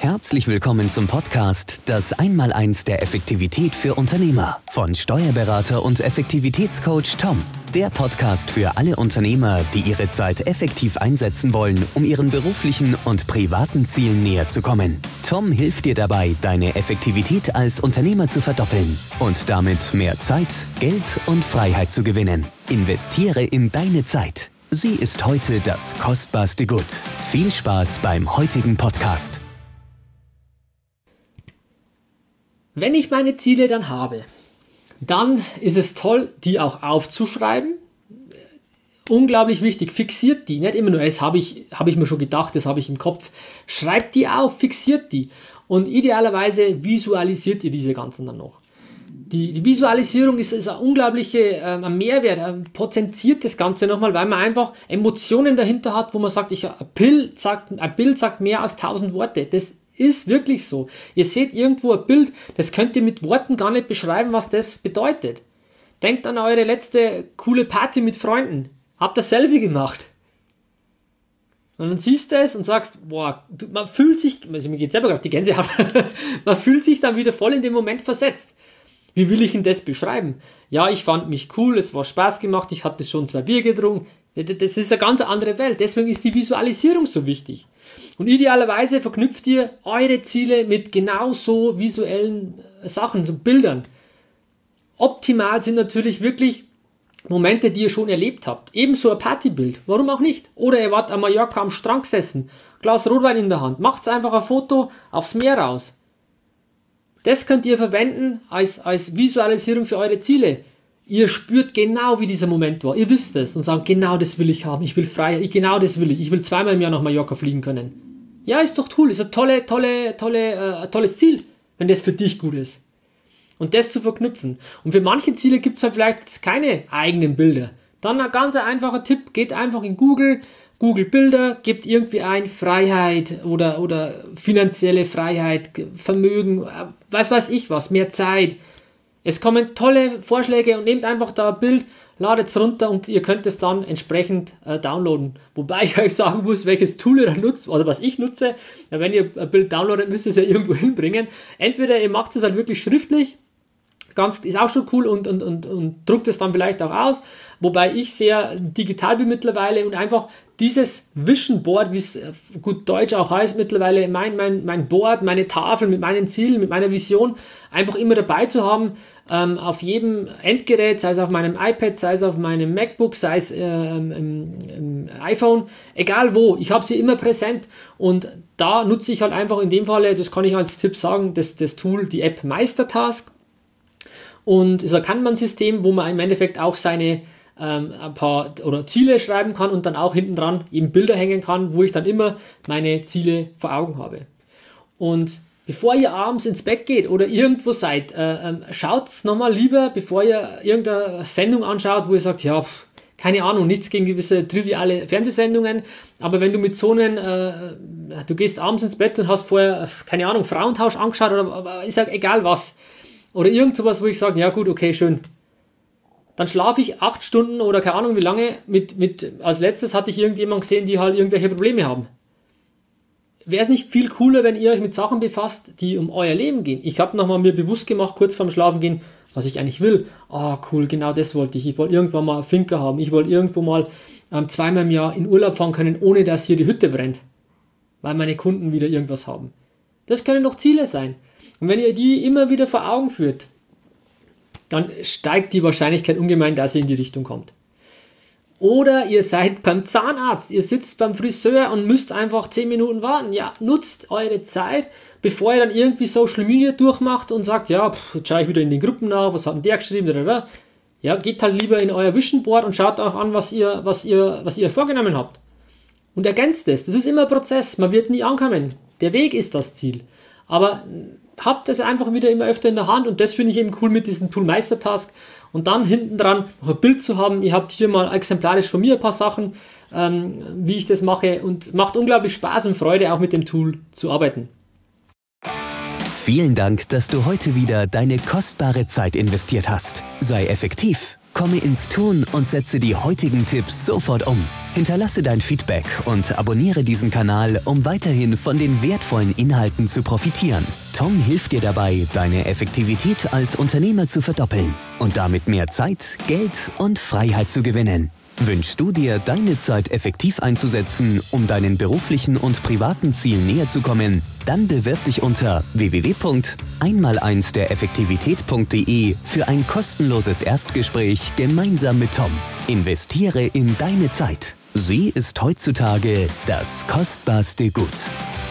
Herzlich willkommen zum Podcast Das Einmaleins der Effektivität für Unternehmer von Steuerberater und Effektivitätscoach Tom. Der Podcast für alle Unternehmer, die ihre Zeit effektiv einsetzen wollen, um ihren beruflichen und privaten Zielen näher zu kommen. Tom hilft dir dabei, deine Effektivität als Unternehmer zu verdoppeln und damit mehr Zeit, Geld und Freiheit zu gewinnen. Investiere in deine Zeit. Sie ist heute das kostbarste Gut. Viel Spaß beim heutigen Podcast. Wenn ich meine Ziele dann habe, dann ist es toll, die auch aufzuschreiben. Unglaublich wichtig, fixiert die. Nicht immer nur, das habe ich mir schon gedacht, das habe ich im Kopf. Schreibt die auf, fixiert die. Und idealerweise visualisiert ihr diese ganzen dann noch. Die Visualisierung ist ein unglaublicher Mehrwert, potenziert das Ganze nochmal, weil man einfach Emotionen dahinter hat, wo man sagt, ein Bild sagt mehr als 1000 Worte. Das ist wirklich so. Ihr seht irgendwo ein Bild, das könnt ihr mit Worten gar nicht beschreiben, was das bedeutet. Denkt an eure letzte coole Party mit Freunden. Habt das Selfie gemacht. Und dann siehst du es und sagst, boah, man fühlt sich, also mir geht selber gerade die Gänsehaut, man fühlt sich dann wieder voll in den Moment versetzt. Wie will ich denn das beschreiben? Ja, ich fand mich cool, es war Spaß gemacht, ich hatte schon 2 Bier getrunken. Das ist eine ganz andere Welt, deswegen ist die Visualisierung so wichtig. Und idealerweise verknüpft ihr eure Ziele mit genau so visuellen Sachen, so Bildern. Optimal sind natürlich wirklich Momente, die ihr schon erlebt habt. Ebenso ein Partybild, warum auch nicht? Oder ihr wart am Mallorca am Strand gesessen, Glas Rotwein in der Hand, macht einfach ein Foto aufs Meer raus. Das könnt ihr verwenden als Visualisierung für eure Ziele. Ihr spürt genau, wie dieser Moment war. Ihr wisst es und sagt, genau das will ich haben. Ich will Freiheit, genau das will ich. Ich will 2-mal im Jahr nach Mallorca fliegen können. Ja, ist doch cool. Ist ein tolles Ziel, wenn das für dich gut ist. Und das zu verknüpfen. Und für manche Ziele gibt es halt vielleicht keine eigenen Bilder. Dann ein ganz einfacher Tipp. Geht einfach in Google Bilder, gebt irgendwie ein Freiheit oder finanzielle Freiheit, Vermögen, weiß ich was, mehr Zeit. Es kommen tolle Vorschläge und nehmt einfach da ein Bild, ladet es runter und ihr könnt es dann entsprechend downloaden. Wobei ich euch sagen muss, welches Tool ihr dann nutzt oder was ich nutze. Ja, wenn ihr ein Bild downloadet, müsst ihr es ja irgendwo hinbringen. Entweder ihr macht es halt wirklich schriftlich, ist auch schon cool und druckt es dann vielleicht auch aus. Wobei ich sehr digital bin mittlerweile und einfach dieses Vision Board, wie es gut Deutsch auch heißt mittlerweile, mein Board, meine Tafel mit meinen Zielen, mit meiner Vision, einfach immer dabei zu haben, auf jedem Endgerät, sei es auf meinem iPad, sei es auf meinem MacBook, sei es im iPhone, egal wo, ich habe sie immer präsent und da nutze ich halt einfach in dem Falle, das kann ich als Tipp sagen, das Tool, die App Meistertask und ist ein Kanban-System, wo man im Endeffekt auch seine ein paar oder Ziele schreiben kann und dann auch hinten dran eben Bilder hängen kann, wo ich dann immer meine Ziele vor Augen habe. Und bevor ihr abends ins Bett geht oder irgendwo seid, schaut es nochmal lieber, bevor ihr irgendeine Sendung anschaut, wo ihr sagt, ja, keine Ahnung, nichts gegen gewisse triviale Fernsehsendungen, aber wenn du mit so einem, du gehst abends ins Bett und hast vorher, keine Ahnung, Frauentausch angeschaut oder ist ja egal was, oder irgend sowas, wo ich sage, ja gut, okay, schön. Dann schlafe ich 8 Stunden oder keine Ahnung wie lange. Als letztes hatte ich irgendjemanden gesehen, die halt irgendwelche Probleme haben. Wäre es nicht viel cooler, wenn ihr euch mit Sachen befasst, die um euer Leben gehen? Ich habe nochmal mir bewusst gemacht, kurz vorm Schlafen gehen, was ich eigentlich will. Cool, genau das wollte ich. Ich wollte irgendwann mal einen Finca haben. Ich wollte irgendwo mal 2-mal im Jahr in Urlaub fahren können, ohne dass hier die Hütte brennt. Weil meine Kunden wieder irgendwas haben. Das können doch Ziele sein. Und wenn ihr die immer wieder vor Augen führt, dann steigt die Wahrscheinlichkeit ungemein, dass ihr in die Richtung kommt. Oder ihr seid beim Zahnarzt, ihr sitzt beim Friseur und müsst einfach 10 Minuten warten. Ja, nutzt eure Zeit, bevor ihr dann irgendwie Social Media durchmacht und sagt, ja, jetzt schaue ich wieder in den Gruppen nach, was hat denn der geschrieben, Ja, geht halt lieber in euer Vision Board und schaut auch an, was ihr vorgenommen habt. Und ergänzt es. Das ist immer ein Prozess, man wird nie ankommen. Der Weg ist das Ziel. Aber habt es einfach wieder immer öfter in der Hand und das finde ich eben cool mit diesem Tool Meistertask und dann hinten dran noch ein Bild zu haben. Ihr habt hier mal exemplarisch von mir ein paar Sachen, wie ich das mache und macht unglaublich Spaß und Freude auch mit dem Tool zu arbeiten. Vielen Dank, dass du heute wieder deine kostbare Zeit investiert hast. Sei effektiv, komme ins Tun und setze die heutigen Tipps sofort um. Hinterlasse dein Feedback und abonniere diesen Kanal, um weiterhin von den wertvollen Inhalten zu profitieren. Tom hilft dir dabei, deine Effektivität als Unternehmer zu verdoppeln und damit mehr Zeit, Geld und Freiheit zu gewinnen. Wünschst du dir, deine Zeit effektiv einzusetzen, um deinen beruflichen und privaten Zielen näher zu kommen? Dann bewirb dich unter www.einmal1dereffektivität.de für ein kostenloses Erstgespräch gemeinsam mit Tom. Investiere in deine Zeit. Sie ist heutzutage das kostbarste Gut.